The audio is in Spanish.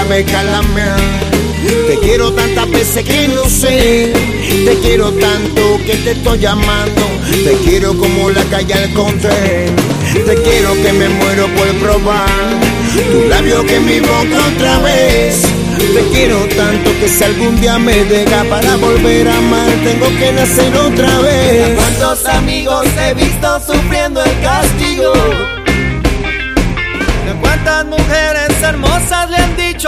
sabes calamear. Te quiero tantas veces que no sé. Te quiero tanto que te estoy llamando. Te quiero como la calle al conté. Te quiero que me muero por probar tu labio que mi boca otra vez. Te quiero tanto que si algún día me deja para volver a amar, tengo que nacer otra vez. ¿Cuántos amigos he visto sufriendo el castigo? ¿De cuántas mujeres hermosas le han dicho